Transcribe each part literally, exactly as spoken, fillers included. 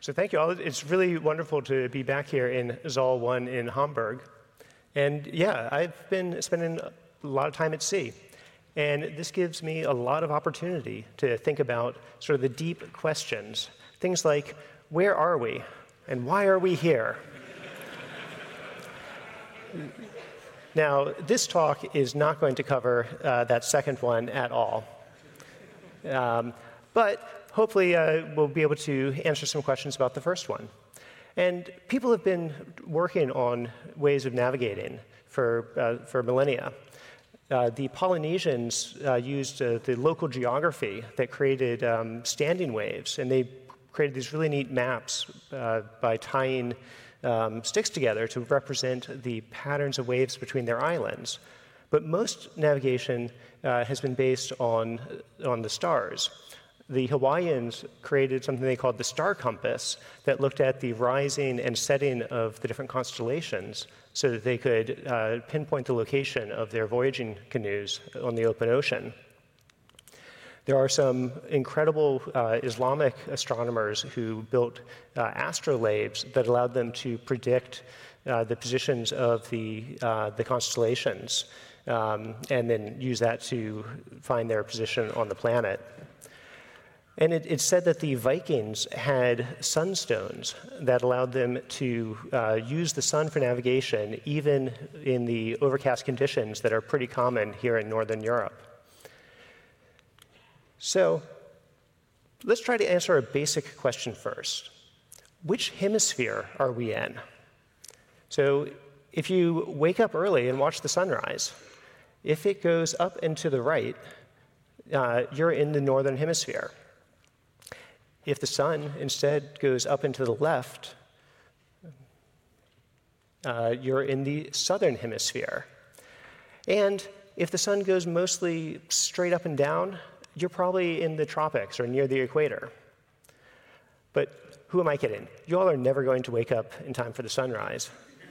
So thank you all. It's really wonderful to be back here in Zoll one in Hamburg. And yeah, I've been spending a lot of time at sea. And this gives me a lot of opportunity to think about sort of the deep questions. Things like, where are we? And why are we here? Now, this talk is not going to cover uh, that second one at all. Um, but hopefully uh, we'll be able to answer some questions about the first one. And people have been working on ways of navigating for, uh, for millennia. Uh, the Polynesians uh, used uh, the local geography that created um, standing waves, and they created these really neat maps uh, by tying um, sticks together to represent the patterns of waves between their islands. But most navigation uh, has been based on, on the stars. The Hawaiians created something they called the star compass that looked at the rising and setting of the different constellations so that they could uh, pinpoint the location of their voyaging canoes on the open ocean. There are some incredible uh, Islamic astronomers who built uh, astrolabes that allowed them to predict uh, the positions of the, uh, the constellations um, and then use that to find their position on the planet. And it, it's said that the Vikings had sunstones that allowed them to uh, use the sun for navigation even in the overcast conditions that are pretty common here in Northern Europe. So let's try to answer a basic question first. Which hemisphere are we in? So if you wake up early and watch the sunrise, if it goes up and to the right, uh, you're in the northern hemisphere. If the sun instead goes up and to the left, uh, you're in the southern hemisphere. And if the sun goes mostly straight up and down, you're probably in the tropics or near the equator. But who am I kidding? You all are never going to wake up in time for the sunrise.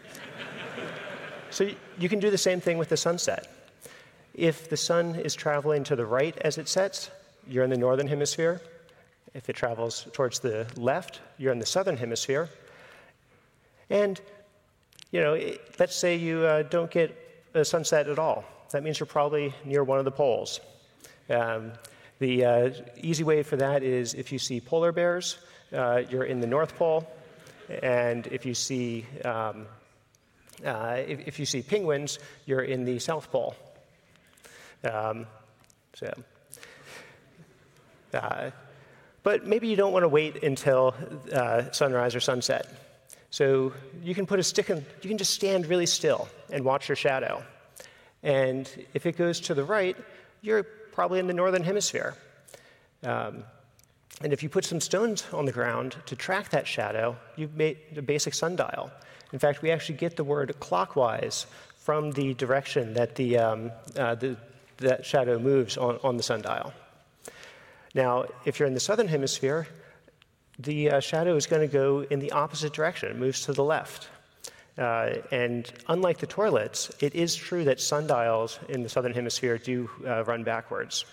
So you can do the same thing with the sunset. If the sun is traveling to the right as it sets, you're in the northern hemisphere. If it travels towards the left, you're in the southern hemisphere. And, you know, it, let's say you uh, don't get a sunset at all. That means you're probably near one of the poles. Um, the uh, easy way for that is if you see polar bears, uh, you're in the North Pole. And if you see um, uh, if, if you see penguins, you're in the South Pole. Um, so. Uh, But maybe you don't want to wait until uh, sunrise or sunset. So you can put a stick in, you can just stand really still and watch your shadow. And if it goes to the right, you're probably in the northern hemisphere. Um, and if you put some stones on the ground to track that shadow, you've made a basic sundial. In fact, we actually get the word clockwise from the direction that the, um, uh, the that shadow moves on, on the sundial. Now, if you're in the southern hemisphere, the uh, shadow is going to go in the opposite direction. It moves to the left. Uh, and unlike the toilets, it is true that sundials in the southern hemisphere do uh, run backwards.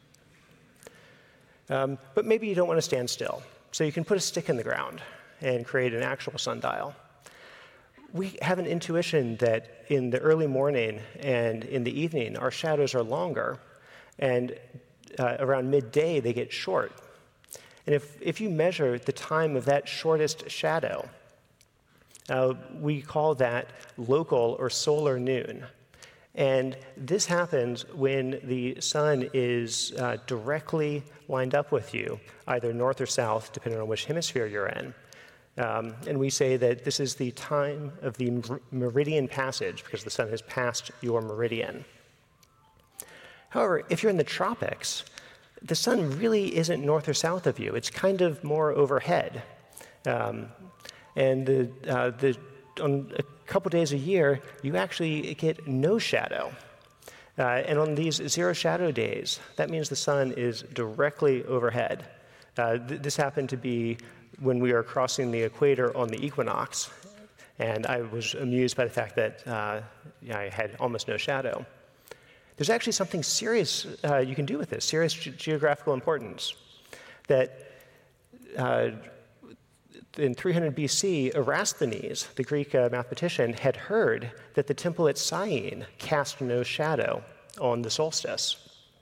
Um, but maybe you don't want to stand still. So you can put a stick in the ground and create an actual sundial. We have an intuition that in the early morning and in the evening, our shadows are longer. And Uh, around midday, they get short. And if, if you measure the time of that shortest shadow, uh, we call that local or solar noon. And this happens when the sun is uh, directly lined up with you, either north or south, depending on which hemisphere you're in. Um, and we say that this is the time of the mer- meridian passage, because the sun has passed your meridian. However, if you're in the tropics, the sun really isn't north or south of you. It's kind of more overhead. Um, and the, uh, the, on a couple days a year, you actually get no shadow. Uh, and on these zero shadow days, that means the sun is directly overhead. Uh, th- this happened to be when we were crossing the equator on the equinox. And I was amused by the fact that uh, I had almost no shadow. There's actually something serious uh, you can do with this, serious ge- geographical importance, that uh, in three hundred B C, Eratosthenes, the Greek uh, mathematician, had heard that the temple at Syene cast no shadow on the solstice.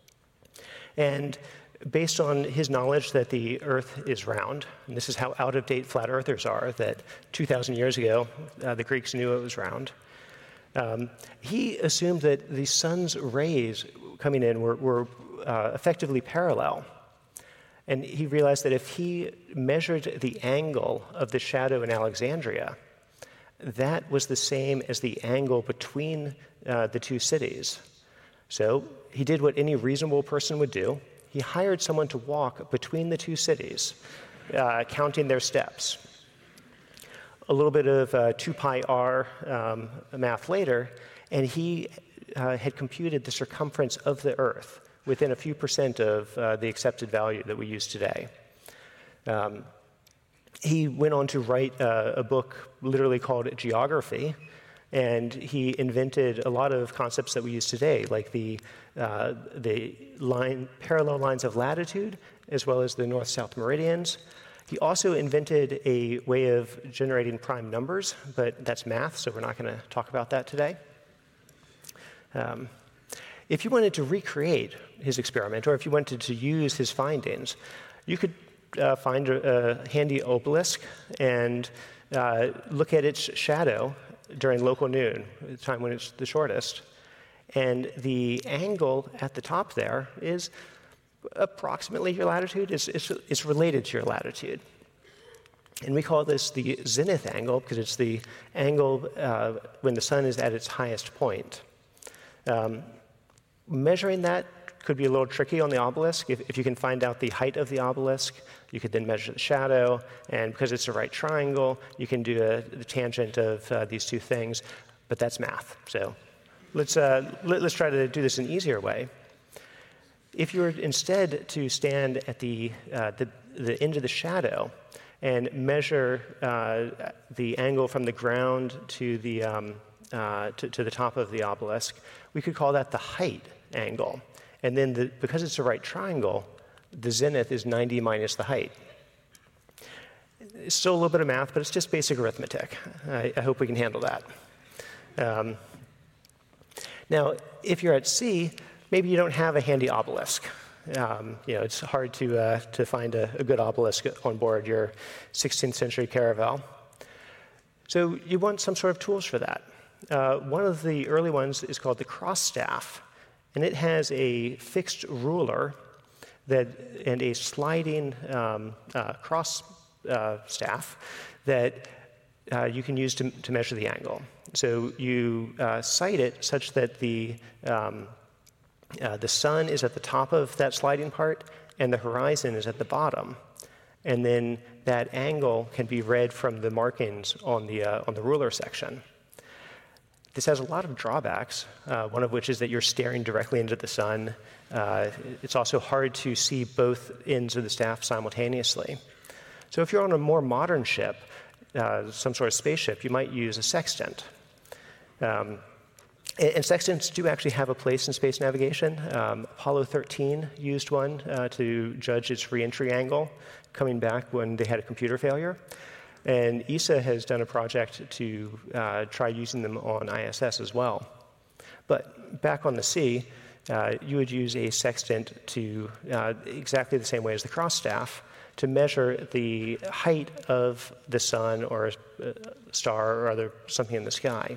And based on his knowledge that the Earth is round, and this is how out-of-date flat earthers are, that two thousand years ago, uh, the Greeks knew it was round, um, he assumed that the sun's rays coming in were, were uh, effectively parallel. And he realized that if he measured the angle of the shadow in Alexandria, that was the same as the angle between uh, the two cities. So he did what any reasonable person would do. He hired someone to walk between the two cities, uh, counting their steps. A little bit of uh, two pi r um, math later, and he uh, had computed the circumference of the Earth within a few percent of uh, the accepted value that we use today. Um, he went on to write uh, a book literally called Geography, and he invented a lot of concepts that we use today, like the, uh, the line, parallel lines of latitude, as well as the north-south meridians. He also invented a way of generating prime numbers, but that's math, so we're not going to talk about that today. Um, If you wanted to recreate his experiment, or if you wanted to use his findings, you could uh, find a, a handy obelisk and uh, look at its shadow during local noon, the time when it's the shortest. And the angle at the top there is approximately your latitude. It's, it's, it's related to your latitude. And we call this the zenith angle because it's the angle uh, when the sun is at its highest point. Um, Measuring that could be a little tricky on the obelisk. If, if you can find out the height of the obelisk, you could then measure the shadow, and because it's a right triangle, you can do a, the tangent of uh, these two things, but that's math. So let's, uh, let, let's try to do this an easier way. If you were instead to stand at the, uh, the, the end of the shadow and measure uh, the angle from the ground to the, um, uh, to, to the top of the obelisk, we could call that the height angle. And then the, because it's a right triangle, the zenith is ninety minus the height. It's still a little bit of math, but it's just basic arithmetic. I, I hope we can handle that. Um, now, if you're at sea, maybe you don't have a handy obelisk. Um, you know, it's hard to, uh, to find a, a good obelisk on board your sixteenth century caravel. So you want some sort of tools for that. Uh, one of the early ones is called the cross staff, and it has a fixed ruler that and a sliding um, uh, cross uh, staff that uh, you can use to, to measure the angle. So you uh, sight it such that the um, uh, the sun is at the top of that sliding part and the horizon is at the bottom, and then that angle can be read from the markings on the uh, on the ruler section. This has a lot of drawbacks, uh, one of which is that you're staring directly into the sun. Uh, it's also hard to see both ends of the staff simultaneously. So if you're on a more modern ship, uh, some sort of spaceship, you might use a sextant. Um, and, and sextants do actually have a place in space navigation. Um, Apollo thirteen used one uh, to judge its reentry angle coming back when they had a computer failure. And E S A has done a project to uh, try using them on I S S as well. But back on the sea, uh, you would use a sextant to uh, exactly the same way as the cross staff to measure the height of the sun or a star or other something in the sky.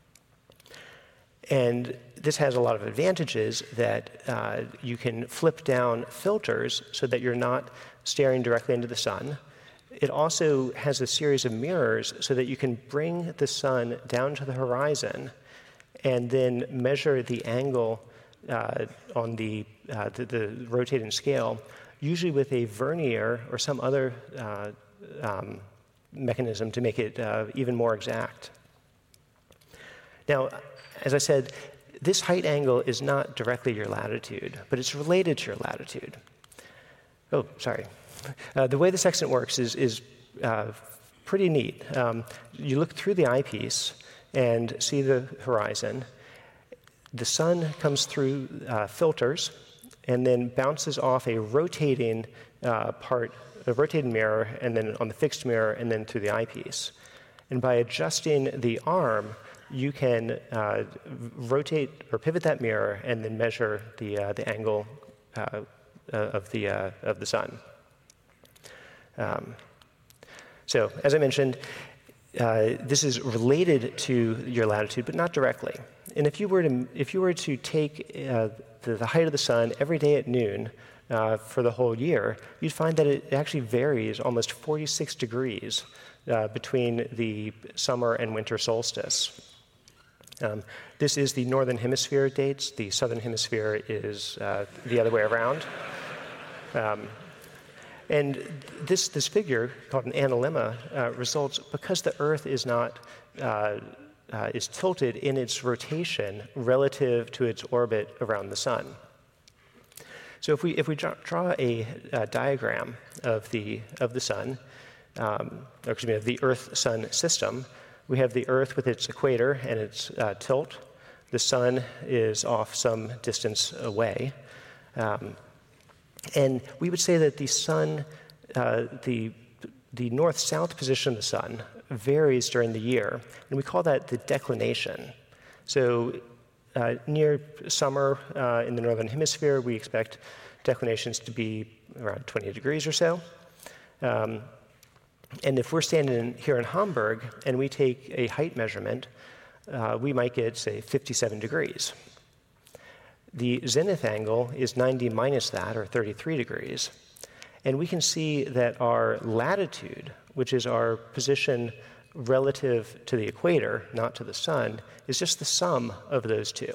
And this has a lot of advantages that uh, you can flip down filters so that you're not staring directly into the sun. It also has a series of mirrors so that you can bring the sun down to the horizon and then measure the angle uh, on the, uh, the, the rotating scale, usually with a vernier or some other uh, um, mechanism to make it uh, even more exact. Now, as I said, this height angle is not directly your latitude, but it's related to your latitude. Oh, sorry. Uh, the way the sextant works is, is uh, pretty neat. Um, you look through the eyepiece and see the horizon. The sun comes through uh, filters and then bounces off a rotating uh, part, a rotating mirror, and then on the fixed mirror, and then through the eyepiece. And by adjusting the arm, you can uh, rotate or pivot that mirror and then measure the, uh, the angle uh, of, the, uh, of the sun. Um, so, as I mentioned, uh, this is related to your latitude, but not directly. And if you were to, if you were to take uh, the, the height of the sun every day at noon uh, for the whole year, you'd find that it actually varies almost forty-six degrees uh, between the summer and winter solstice. Um, this is the northern hemisphere dates. The southern hemisphere is uh, the other way around. Um, and this, this figure, called an analemma, uh, results because the Earth is not uh, uh, is tilted in its rotation relative to its orbit around the sun. So if we if we draw, draw a, a diagram of the of the sun, um, or excuse me, of the Earth-Sun system. We have the Earth with its equator and its uh, tilt. The sun is off some distance away. Um, and we would say that the sun, uh, the, the north-south position of the sun varies during the year, and we call that the declination. So uh, near summer uh, in the northern hemisphere, we expect declinations to be around twenty degrees or so. Um, And if we're standing in, here in Hamburg and we take a height measurement, uh, we might get, say, fifty-seven degrees. The zenith angle is ninety minus that, or thirty-three degrees. And we can see that our latitude, which is our position relative to the equator, not to the sun, is just the sum of those two.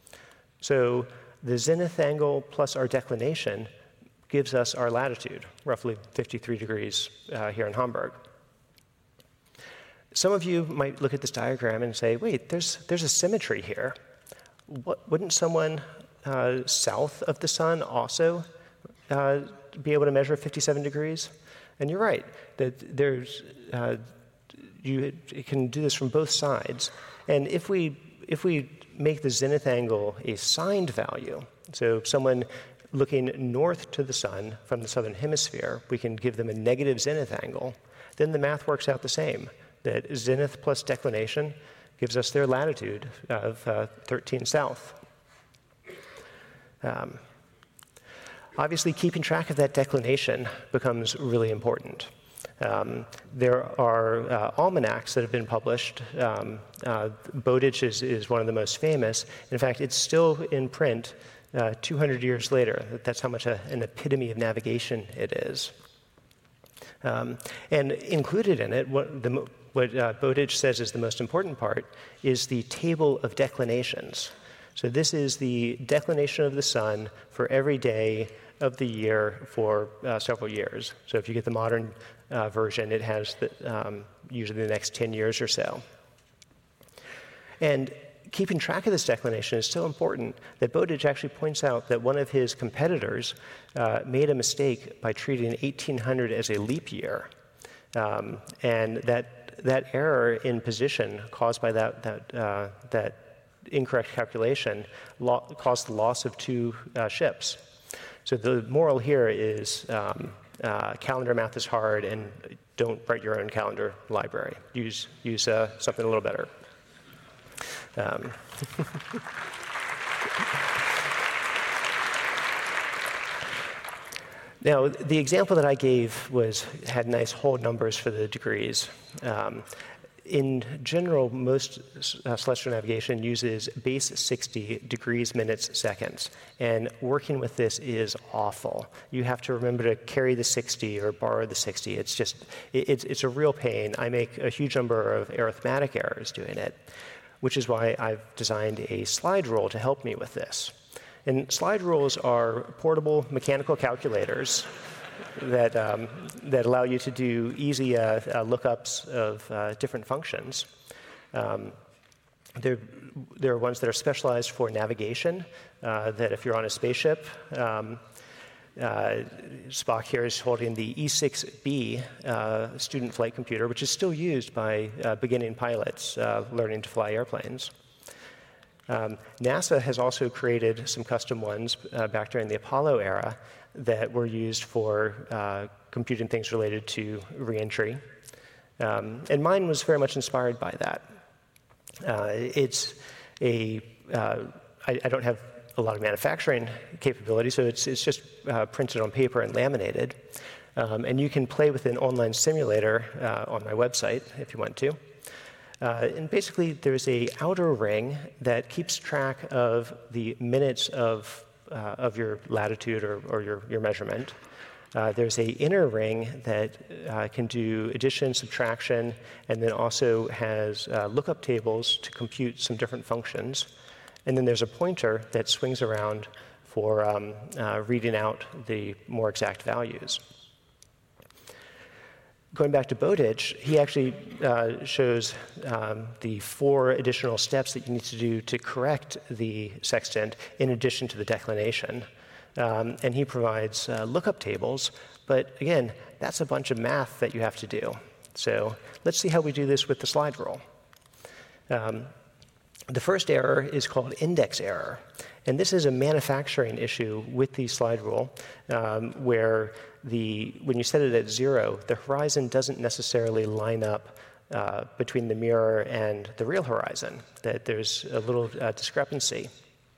So the zenith angle plus our declination gives us our latitude, roughly fifty-three degrees uh, here in Hamburg. Some of you might look at this diagram and say, wait, there's, there's a symmetry here. What, wouldn't someone uh, south of the sun also uh, be able to measure fifty-seven degrees? And you're right, that there's, uh, you can do this from both sides. And if we, if we make the zenith angle a signed value, so someone looking north to the sun from the southern hemisphere, we can give them a negative zenith angle, then the math works out the same, that zenith plus declination gives us their latitude of uh, thirteen south. Um, obviously, keeping track of that declination becomes really important. Um, there are uh, almanacs that have been published. Um, uh, Bowditch is, is one of the most famous. In fact, it's still in print Uh, two hundred years later. That's how much a, an epitome of navigation it is. Um, and included in it, what, the, what uh, Bowditch says is the most important part, is the table of declinations. So this is the declination of the sun for every day of the year for uh, several years. So if you get the modern uh, version, it has the, um, usually the next ten years or so. And keeping track of this declination is so important that Bowditch actually points out that one of his competitors uh, made a mistake by treating eighteen hundred as a leap year. Um, and that, that error in position caused by that, that, uh, that incorrect calculation lo- caused the loss of two uh, ships. So the moral here is um, uh, calendar math is hard, and don't write your own calendar library. Use, use uh, something a little better. Um, now, the example that I gave was had nice whole numbers for the degrees. Um, in general, most uh, celestial navigation uses base sixty degrees, minutes, seconds, and working with this is awful. You have to remember to carry the sixty or borrow the sixty. It's just, it, it's, it's a real pain. I make a huge number of arithmetic errors doing it, which is why I've designed a slide rule to help me with this. And slide rules are portable mechanical calculators that, um, that allow you to do easy uh, uh, lookups of uh, different functions. Um, there, there are ones that are specialized for navigation, uh, that if you're on a spaceship, um, Uh, Spock here is holding the E six B uh, student flight computer, which is still used by uh, beginning pilots uh, learning to fly airplanes. Um, NASA has also created some custom ones uh, back during the Apollo era that were used for uh, computing things related to reentry. Um, and mine was very much inspired by that. Uh, it's a, uh, I, I don't have a lot of manufacturing capability, so it's, it's just uh, printed on paper and laminated. Um, and you can play with an online simulator uh, on my website if you want to. Uh, and basically, there's a outer ring that keeps track of the minutes of, uh, of your latitude or, or your, your measurement. Uh, there's a inner ring that uh, can do addition, subtraction, and then also has uh, lookup tables to compute some different functions. And then there's a pointer that swings around for um, uh, reading out the more exact values. Going back to Bowditch, he actually uh, shows um, the four additional steps that you need to do to correct the sextant in addition to the declination. Um, and he provides uh, lookup tables, but again, that's a bunch of math that you have to do. So let's see how we do this with the slide rule. Um, the first error is called index error. And this is a manufacturing issue with the slide rule, um, where the, when you set it at zero, the horizon doesn't necessarily line up uh, between the mirror and the real horizon, that there's a little uh, discrepancy.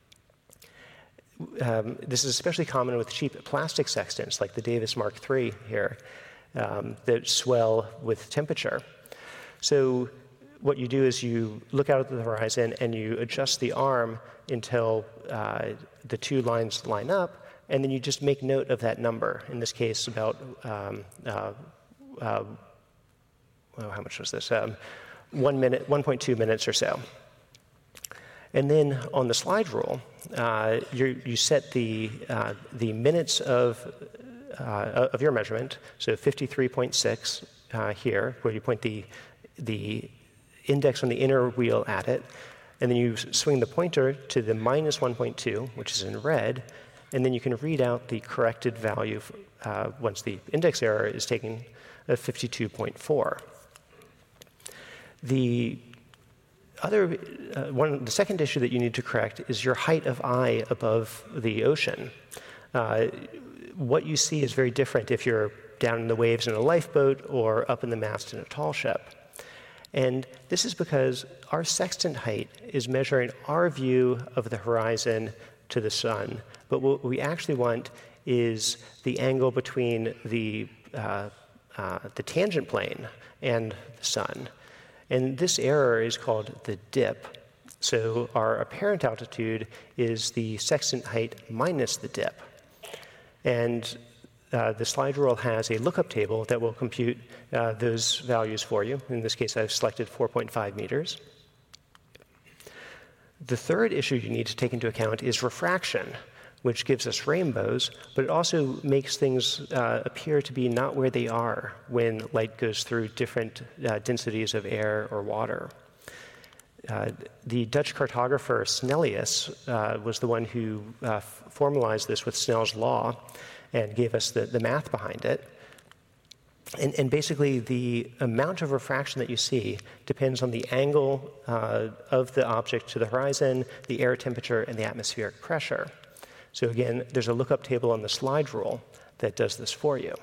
Um, this is especially common with cheap plastic sextants, like the Davis Mark three here, um, that swell with temperature. So what you do is you look out at the horizon and you adjust the arm until uh, the two lines line up, and then you just make note of that number. In this case, about, um, uh, uh, oh, how much was this? Um, one minute, one point two minutes or so. And then on the slide rule, uh, you set the, uh, the minutes of, uh, of your measurement, so fifty-three point six uh, here, where you point the, the index on the inner wheel at it, and then you swing the pointer to the minus one point two, which is in red, and then you can read out the corrected value uh, once the index error is taken of fifty-two point four. The other, uh, one, the second issue that you need to correct is your height of eye above the ocean. Uh, what you see is very different if you're down in the waves in a lifeboat or up in the mast in a tall ship. And this is because our sextant height is measuring our view of the horizon to the sun, but what we actually want is the angle between the, uh, uh, the tangent plane and the sun. And this error is called the dip. So our apparent altitude is the sextant height minus the dip. And uh, the slide rule has a lookup table that will compute uh, those values for you. In this case, I've selected four point five meters. The third issue you need to take into account is refraction, which gives us rainbows, but it also makes things uh, appear to be not where they are when light goes through different uh, densities of air or water. Uh, the Dutch cartographer Snellius uh, was the one who uh, formalized this with Snell's law and gave us the, the math behind it. And, and basically, the amount of refraction that you see depends on the angle uh, of the object to the horizon, the air temperature, and the atmospheric pressure. So again, there's a lookup table on the slide rule that does this for you.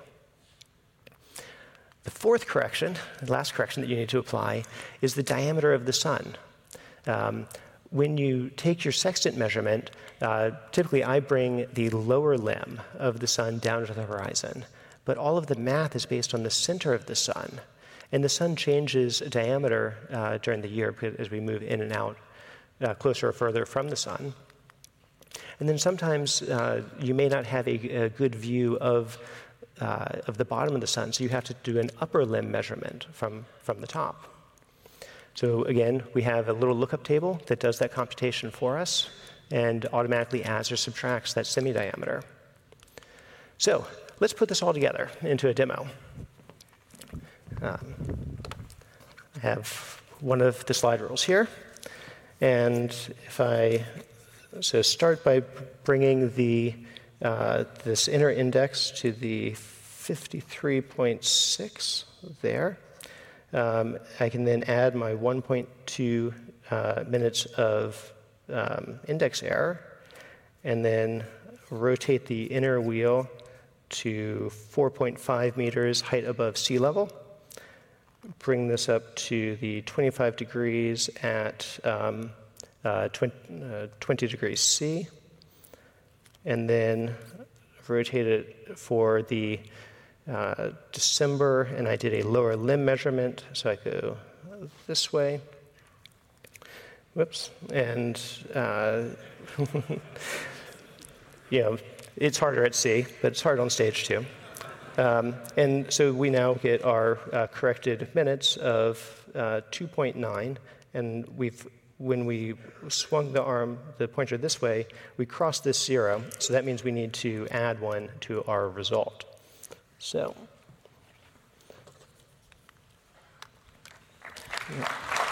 The fourth correction, the last correction that you need to apply, is the diameter of the sun. Um, when you take your sextant measurement, uh, typically I bring the lower limb of the sun down to the horizon, but all of the math is based on the center of the sun. And the sun changes diameter uh, during the year as we move in and out, uh, closer or further from the sun. And then sometimes uh, you may not have a, a good view of, uh, of the bottom of the sun, so you have to do an upper limb measurement from, from the top. So again, we have a little lookup table that does that computation for us and automatically adds or subtracts that semi-diameter. So let's put this all together into a demo. Um, I have one of the slide rules here, and if I So start by bringing the, uh, this inner index to the fifty-three point six there. Um, I can then add my one point two uh, minutes of um, index error, and then rotate the inner wheel to four point five meters height above sea level. Bring this up to the twenty-five degrees at um, uh, twenty, uh, twenty degrees C, and then rotate it for the uh, December, and I did a lower limb measurement, so I go this way. Whoops, and uh, you know, it's harder at sea, but it's hard on stage too. Um, and so we now get our uh, corrected minutes of uh, two point nine, and we've, when we swung the arm, the pointer this way, we crossed this zero, so that means we need to add one to our result. So, yeah.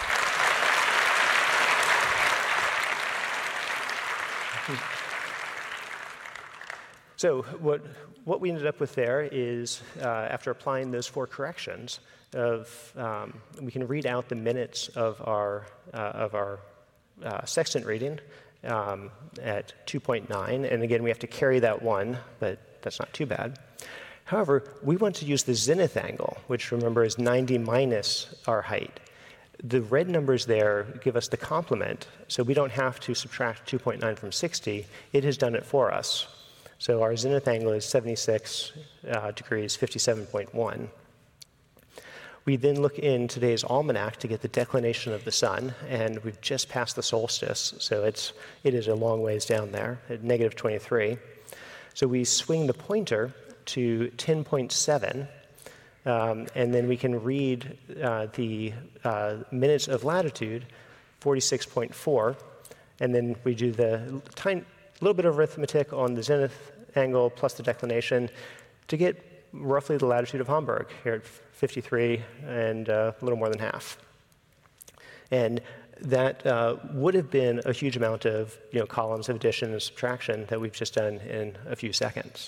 So what, what we ended up with there is, uh, after applying those four corrections, of um, we can read out the minutes of our, uh, of our uh, sextant reading um, at two point nine. And again, we have to carry that one, but that's not too bad. However, we want to use the zenith angle, which, remember, is ninety minus our height. The red numbers there give us the complement, so we don't have to subtract two point nine from sixty. It has done it for us. So our zenith angle is seventy-six uh, degrees, fifty-seven point one. We then look in today's almanac to get the declination of the sun, and we've just passed the solstice, so it's, it is a long ways down there, at negative twenty-three. So we swing the pointer to ten point seven, um, and then we can read uh, the uh, minutes of latitude, forty-six point four, and then we do the tiny, little bit of arithmetic on the zenith angle plus the declination to get roughly the latitude of Hamburg, here at fifty-three and uh, a little more than half. And that uh, would have been a huge amount of, you know, columns of addition and subtraction that we've just done in a few seconds.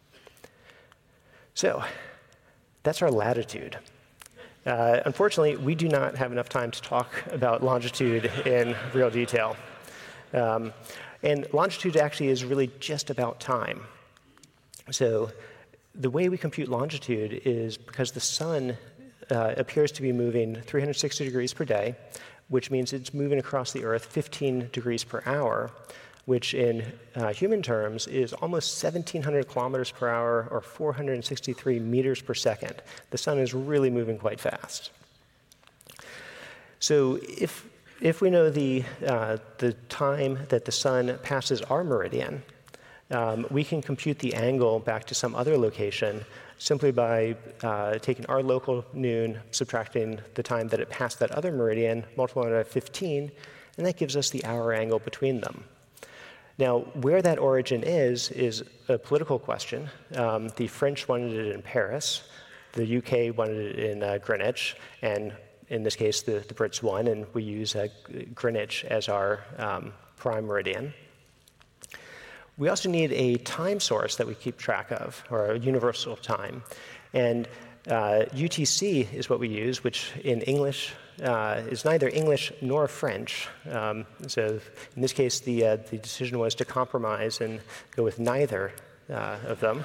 So that's our latitude. Uh, unfortunately, we do not have enough time to talk about longitude in real detail. Um, and longitude actually is really just about time. So the way we compute longitude is because the sun uh, appears to be moving three hundred sixty degrees per day, which means it's moving across the Earth fifteen degrees per hour, which in uh, human terms is almost seventeen hundred kilometers per hour or four hundred sixty-three meters per second. The sun is really moving quite fast. So if, if we know the, uh, the time that the sun passes our meridian, um, we can compute the angle back to some other location simply by uh, taking our local noon, subtracting the time that it passed that other meridian, multiplying it by fifteen, and that gives us the hour angle between them. Now, where that origin is, is a political question. Um, the French wanted it in Paris, the U K wanted it in uh, Greenwich, and in this case, the, the Brits won, and we use uh, Greenwich as our um, prime meridian. We also need a time source that we keep track of, or a universal time. And uh, U T C is what we use, which in English uh, is neither English nor French. Um, so in this case, the, uh, the decision was to compromise and go with neither uh, of them.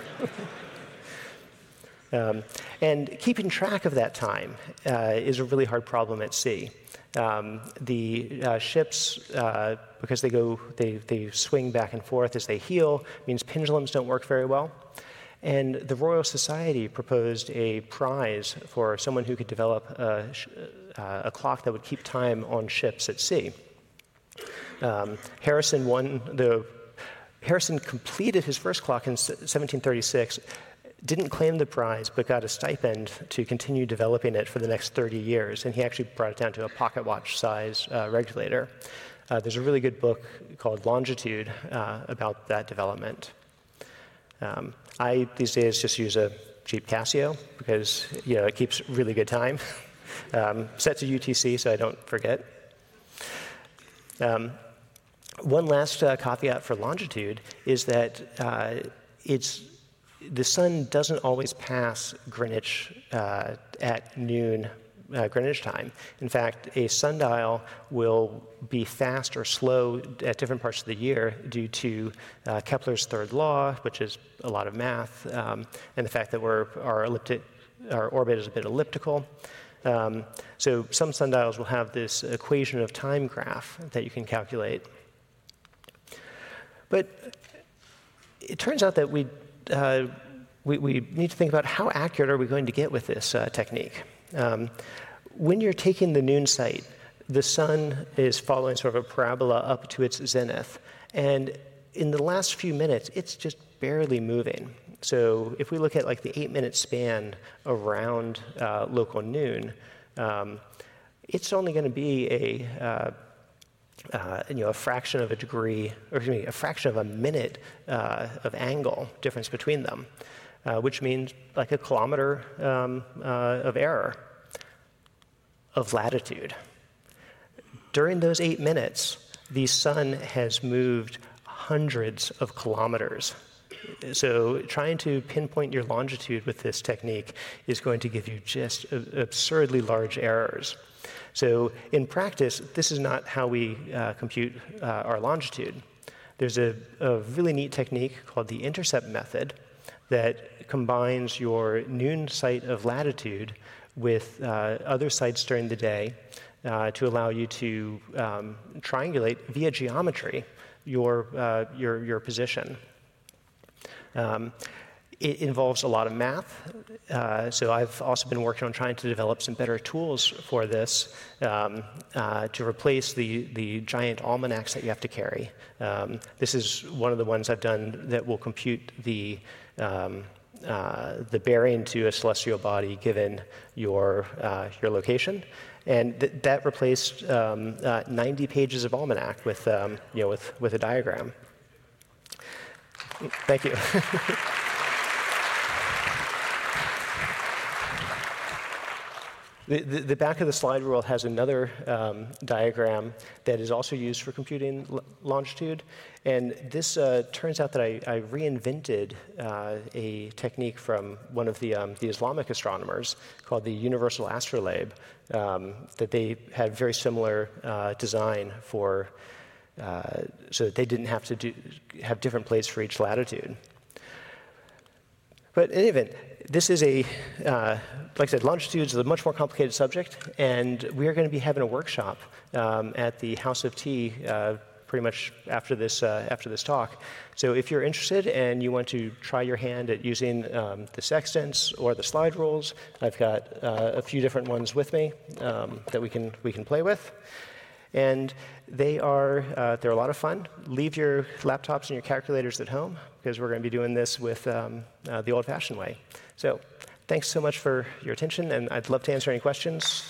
um, and keeping track of that time uh, is a really hard problem at sea. Um, the uh, ships, uh, because they go, they, they swing back and forth as they heal, means pendulums don't work very well. And the Royal Society proposed a prize for someone who could develop a, uh, a clock that would keep time on ships at sea. Um, Harrison won the. Harrison completed his first clock in seventeen thirty-six. Didn't claim the prize, but got a stipend to continue developing it for the next thirty years, and he actually brought it down to a pocket watch size uh, regulator. Uh, there's a really good book called Longitude uh, about that development. Um, I, these days, just use a cheap Casio because, you know, it keeps really good time. um, set to U T C so I don't forget. Um, one last uh, caveat for longitude is that uh, it's the sun doesn't always pass Greenwich uh, at noon uh, Greenwich time. In fact, a sundial will be fast or slow at different parts of the year due to uh, Kepler's third law, which is a lot of math, um, and the fact that we're, our, elliptic, our orbit is a bit elliptical. Um, so some sundials will have this equation of time graph that you can calculate. But it turns out that we, uh, we, we need to think about how accurate are we going to get with this uh, technique. Um, when you're taking the noon sight, the sun is following sort of a parabola up to its zenith. And in the last few minutes, it's just barely moving. So if we look at like the eight-minute span around uh, local noon, um, it's only going to be a uh, uh, you know a fraction of a degree, or excuse me, a fraction of a minute uh, of angle difference between them, uh, which means like a kilometer um, uh, of error of latitude. During those eight minutes, the sun has moved hundreds of kilometers. So trying to pinpoint your longitude with this technique is going to give you just absurdly large errors. So in practice, this is not how we uh, compute uh, our longitude. There's a, a really neat technique called the intercept method that combines your noon sight of latitude with uh, other sites during the day uh, to allow you to um, triangulate via geometry your, uh, your, your position. Um, it involves a lot of math, uh, so I've also been working on trying to develop some better tools for this um, uh, to replace the, the giant almanacs that you have to carry. Um, this is one of the ones I've done that will compute the, um, uh, the bearing to a celestial body given your, uh, your location. And th that replaced um, uh, ninety pages of almanac with, um, you know, with, with a diagram. Thank you. the, the, the back of the slide rule has another um, diagram that is also used for computing longitude. And this uh, turns out that I, I reinvented uh, a technique from one of the, um, the Islamic astronomers called the Universal Astrolabe, um, that they had very similar uh, design for Uh, so that they didn't have to do, have different plates for each latitude. But in any event, this is a, uh, like I said, longitude is a much more complicated subject, and we are going to be having a workshop um, at the House of Tea uh, pretty much after this, uh, after this talk. So if you're interested and you want to try your hand at using um, the sextants or the slide rules, I've got uh, a few different ones with me um, that we can, we can play with. And they are, uh, they're a lot of fun. Leave your laptops and your calculators at home, because we're going to be doing this with um, uh, the old-fashioned way. So thanks so much for your attention, and I'd love to answer any questions.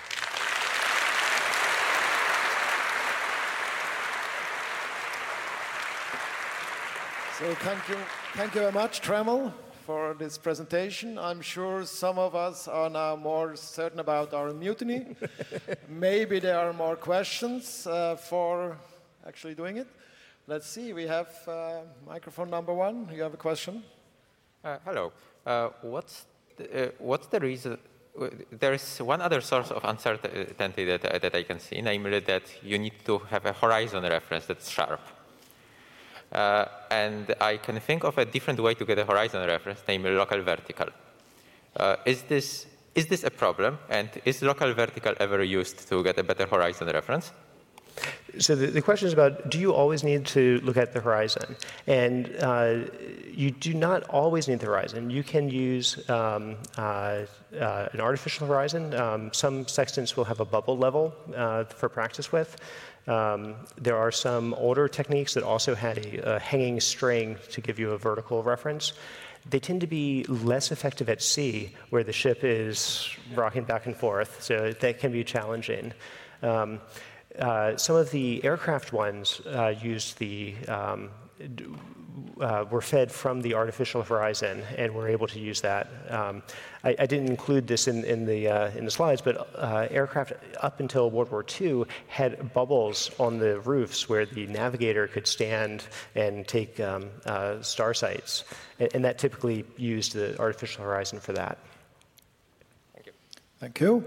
So thank you, thank you very much, Trammell, for this presentation. I'm sure some of us are now more certain about our mutiny. Maybe there are more questions uh, for actually doing it. Let's see, we have uh, microphone number one. You have a question? Uh, hello. Uh, what's, the, uh, what's the reason? Uh, there is one other source of uncertainty that, uh, that I can see, namely that you need to have a horizon reference that's sharp. Uh, and I can think of a different way to get a horizon reference, namely local vertical. Uh, is this is this a problem? And is local vertical ever used to get a better horizon reference? So the, the question is about, do you always need to look at the horizon? And uh, you do not always need the horizon. You can use um, uh, uh, an artificial horizon. Um, some sextants will have a bubble level uh, for practice with. Um, there are some older techniques that also had a, a hanging string to give you a vertical reference. They tend to be less effective at sea, where the ship is rocking back and forth, so that can be challenging. Um, uh, some of the aircraft ones uh, used the um, Uh, were fed from the artificial horizon, and we're able to use that. Um, I, I didn't include this in, in, the, uh, in the slides, but uh, aircraft up until World War Two had bubbles on the roofs where the navigator could stand and take um, uh, star sights, and, and that typically used the artificial horizon for that. Thank you. Thank you.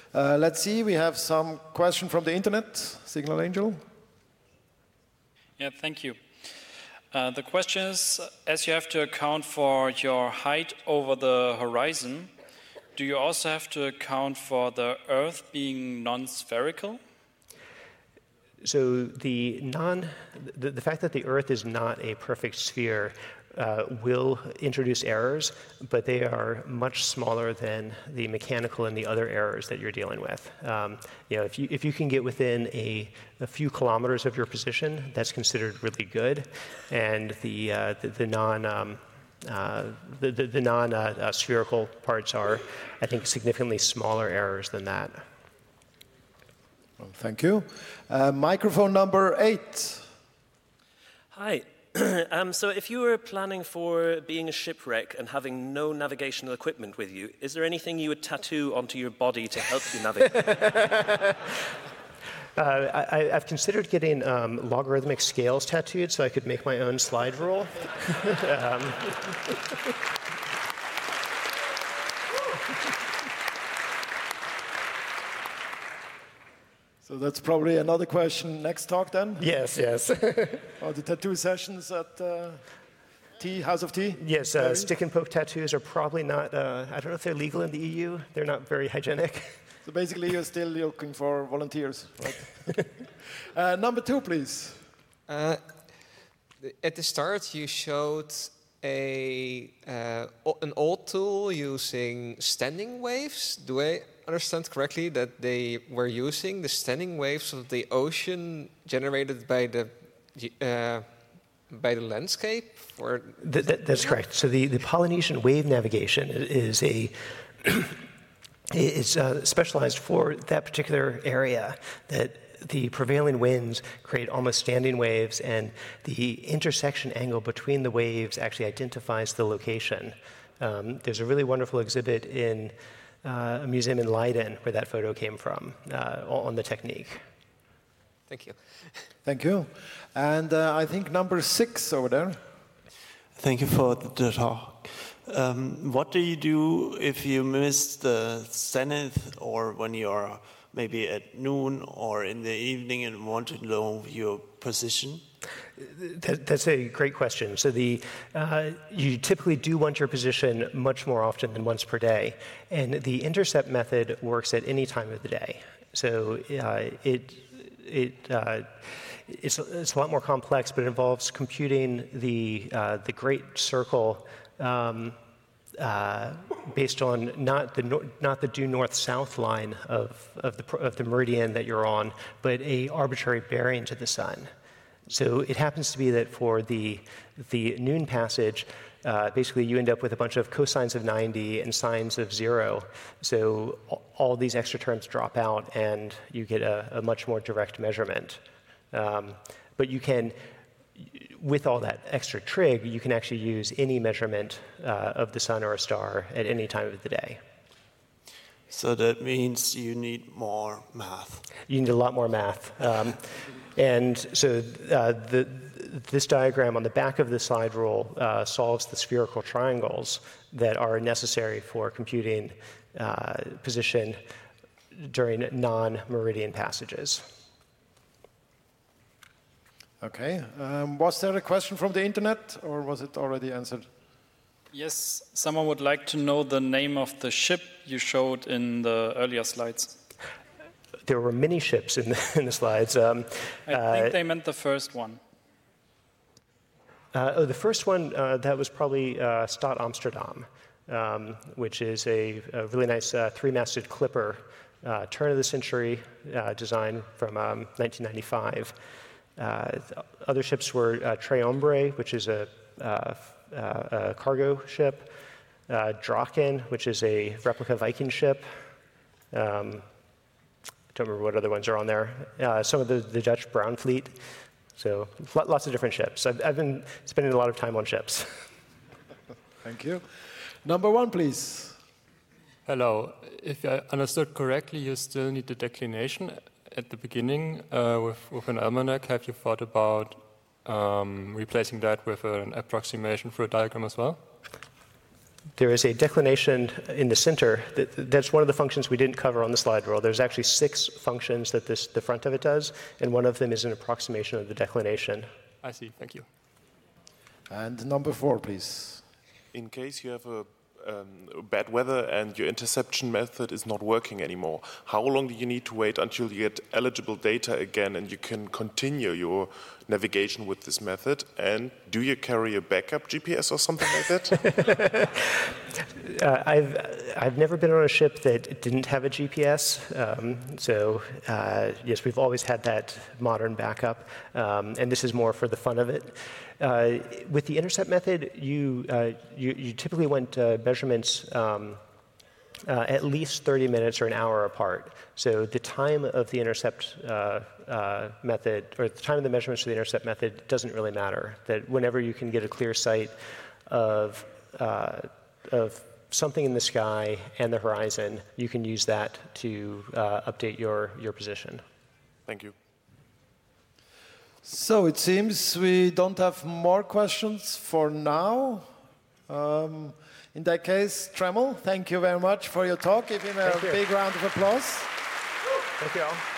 Uh, let's see, we have some question from the internet. Signal Angel. Yeah, thank you. Uh, the question is, as you have to account for your height over the horizon, do you also have to account for the Earth being non-spherical? So the non, the, the fact that the Earth is not a perfect sphere uh, will introduce errors, but they are much smaller than the mechanical and the other errors that you're dealing with. Um, you know, if you if you can get within a, a few kilometers of your position, that's considered really good, and the uh, the, the non um, uh, the the, the non uh, uh, spherical parts are, I think, significantly smaller errors than that. Well, thank you. Uh, microphone number eight. Hi. um, so if you were planning for being a shipwreck and having no navigational equipment with you, is there anything you would tattoo onto your body to help you navigate? uh, I, I've considered getting um, logarithmic scales tattooed so I could make my own slide rule. um, So that's probably another question next talk then? Yes, yes. Or the tattoo sessions at uh, Tea, House of Tea? Yes, uh, stick and poke tattoos are probably not, uh, I don't know if they're legal in the E U. They're not very hygienic. So basically you're still looking for volunteers, right? uh, number two, please. Uh, at the start you showed a uh, an old tool using standing waves. Do I understand correctly that they were using the standing waves of the ocean generated by the uh, by the landscape? Or Th- that, that's correct. So the, the Polynesian wave navigation is a is uh, specialized for that particular area. That the prevailing winds create almost standing waves, and the intersection angle between the waves actually identifies the location. Um, there's a really wonderful exhibit in uh, a museum in Leiden where that photo came from uh, on the technique. Thank you. Thank you. And uh, I think number six over there. Thank you for the talk. Um, what do you do if you miss the zenith, or when you're maybe at noon or in the evening and want to know your position? That, that's a great question. So the uh, you typically do want your position much more often than once per day, and the intercept method works at any time of the day. So uh, it it uh, it's it's a lot more complex, but it involves computing the uh, the great circle. Um, Uh, based on not the no, not the due north-south line of of the of the meridian that you're on, but a arbitrary bearing to the sun. So it happens to be that for the the noon passage, uh, basically you end up with a bunch of cosines of ninety and sines of zero. So all these extra terms drop out, and you get a, a much more direct measurement. Um, but you can. With all that extra trig, you can actually use any measurement uh, of the sun or a star at any time of the day. So that means you need more math. You need a lot more math. Um, and so uh, the, this diagram on the back of the slide rule uh, solves the spherical triangles that are necessary for computing uh, position during non-meridian passages. Okay. Um, was there a question from the internet, or was it already answered? Yes, someone would like to know the name of the ship you showed in the earlier slides. There were many ships in the, in the slides. Um, I uh, think they meant the first one. Uh, oh, the first one, uh, that was probably uh, Stad Amsterdam, um, which is a, a really nice uh, three-masted clipper, uh, turn-of-the-century uh, design from um, nineteen ninety-five. Uh, other ships were uh, Tre Ombre, which is a, uh, uh, a cargo ship, uh, Draken, which is a replica Viking ship. Um, don't remember what other ones are on there. Uh, some of the, the Dutch Brown Fleet. So lots of different ships. I've, I've been spending a lot of time on ships. Thank you. Number one, please. Hello. If I understood correctly, you still need the declination at the beginning uh, with, with an almanac. Have you thought about um, replacing that with an approximation for a diagram as well? there is a declination in the center. That, that's one of the functions we didn't cover on the slide rule. There's actually six functions that this, the front of it does, and one of them is an approximation of the declination. I see, thank you. And number four, please. In case you have a um, bad weather and your interception method is not working anymore, how long do you need to wait until you get eligible data again and you can continue your navigation with this method? And do you carry a backup G P S or something like that? uh, I've, I've never been on a ship that didn't have a G P S. Um, so uh, yes, we've always had that modern backup. Um, and this is more for the fun of it. Uh, with the intercept method, you, uh, you, you typically want uh, measurements um, uh, at least thirty minutes or an hour apart. So the time of the intercept uh, uh, method, or the time of the measurements for the intercept method doesn't really matter. That whenever you can get a clear sight of, uh, of something in the sky and the horizon, you can use that to uh, update your, your position. Thank you. So it seems we don't have more questions for now. Um, in that case, Tremel, thank you very much for your talk. Give him a Thank you. big round of applause. Thank you all.